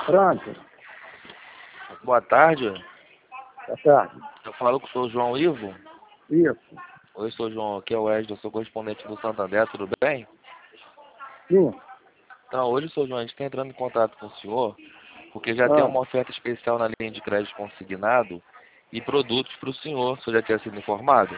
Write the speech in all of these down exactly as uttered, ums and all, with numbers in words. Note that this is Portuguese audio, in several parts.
Pronto. Boa tarde. Boa tarde. Eu falo com o senhor João Ivo. Isso. Oi, senhor João. Aqui é o Wesley, eu sou correspondente do Santander, tudo bem? Sim. Então, hoje, senhor João, a gente está entrando em contato com o senhor, porque já Ah. tem uma oferta especial na linha de crédito consignado e produtos para o senhor. O senhor já tinha sido informado?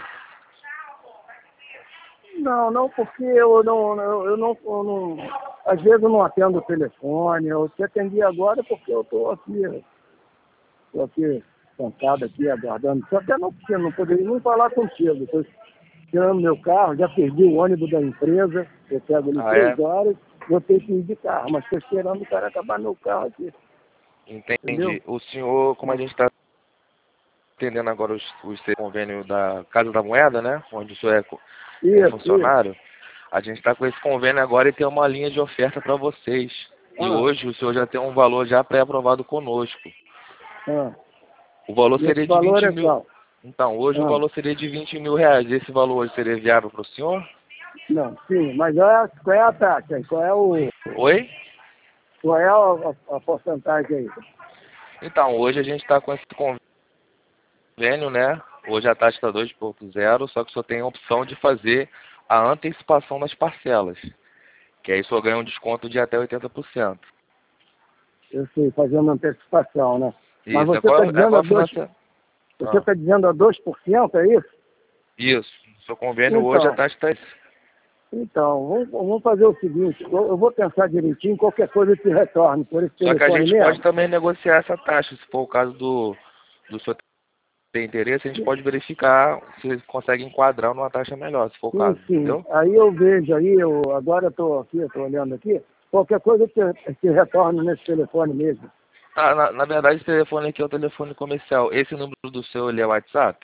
Não, não, porque eu não, eu, eu não, eu não, às vezes eu não atendo o telefone, eu te atendi agora porque eu estou aqui, estou aqui sentado aqui aguardando, só até não, porque eu não poderia nem falar contigo, estou tirando meu carro, já perdi o ônibus da empresa, eu pego ali Ah, três é? horas, vou ter que ir de carro, mas estou esperando o cara acabar meu carro aqui, Entendi. entendeu? O senhor, como a gente está atendendo agora os, os convênios da Casa da Moeda, né? Onde o senhor é, co- é Isso, isso. funcionário, a gente está com esse convênio agora e tem uma linha de oferta para vocês. E Ah, hoje o senhor já tem um valor já pré-aprovado conosco. ah. O valor E esse seria de valor vinte é mil. qual? Então, hoje o Ah. valor seria de vinte mil reais. Esse valor hoje seria viável para o senhor? Não, sim, mas olha, qual é a taxa aí? Qual é, o, Oi? qual é a, a, a porcentagem aí? Então, hoje a gente está com esse convênio, né? Hoje a taxa está dois ponto zero, só que só tem a opção de fazer a antecipação das parcelas. Que aí só ganha um desconto de até oitenta por cento. Eu sei, fazendo antecipação, né? Mas Isso, é você está qual, é dizendo a qual dois, financiamento? você Ah, está dizendo a dois por cento, é isso? isso. Seu convênio hoje a Então, taxa está isso. então, vamos, vamos fazer o seguinte, eu, eu vou pensar direitinho, qualquer coisa eu te retorno por esse Só que a telefone gente pode mesmo. também negociar essa taxa, se for o caso do, do senhor ter interesse, a gente pode verificar se consegue enquadrar numa taxa melhor, se for o Sim, caso, sim. entendeu? Aí eu vejo aí, eu agora estou aqui, estou olhando aqui, qualquer coisa eu te, eu te retorno nesse telefone mesmo. Ah, na, na verdade, esse telefone aqui é o telefone comercial. Esse número do seu, ele é WhatsApp?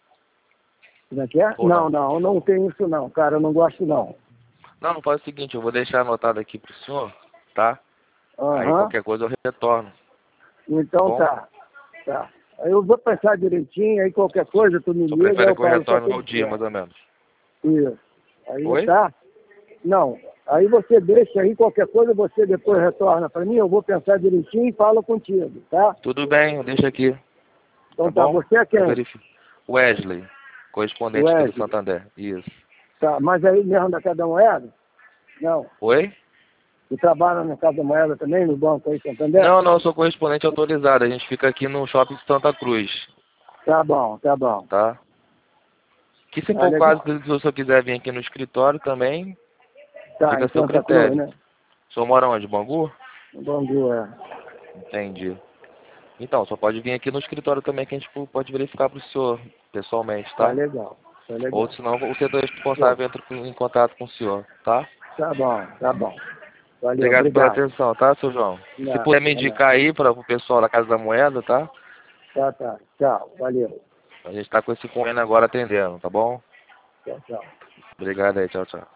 Como é que é? Ou Não, não? não, não tem isso não, cara, eu não gosto não. Não, não faz o seguinte, eu vou deixar anotado aqui pro senhor, tá? Aí Aham. qualquer coisa eu retorno, tá Então bom? tá, tá. Aí eu vou pensar direitinho, aí qualquer coisa tu me Só liga, prefere eu que eu falo, tá retorne tudo no dia, mais certo. ou menos. Isso. Aí Oi? tá? Não. Aí você deixa aí, qualquer coisa você depois retorna para mim, eu vou pensar direitinho e falo contigo, tá? Tudo bem, eu deixo aqui, tá Então tá, bom? você é Eu quem? verifico. Wesley, correspondente aqui do Wesley. Santander. Isso. Tá, mas aí mesmo da Casa da Moeda? Não. Oi? Tu trabalha na Casa da Moeda também, no banco aí, Santander? Não, não, eu sou correspondente autorizado. A gente fica aqui no shopping de Santa Cruz, Tá bom, tá bom. tá? Que se Tá for o caso, legal. se o senhor quiser vir aqui no escritório também, Tá, fica em a seu Santa Cruz, critério. né? O senhor mora onde? Bangu? Bom dia. Entendi. Então, só pode vir aqui no escritório também que a gente pode verificar para o senhor, pessoalmente, Tá tá? legal, tá Ou legal. senão o setor Bom, responsável entra em contato com o senhor, tá? tá bom, tá bom. Valeu, Obrigado pela obrigado. atenção, tá, seu João? Se Não, puder me não, não. indicar aí para o pessoal da Casa da Moeda, tá? Tá, tá. Tchau, valeu. A gente tá com esse convênio agora atendendo, tá bom? Tchau, tchau. Obrigado aí, tchau, tchau.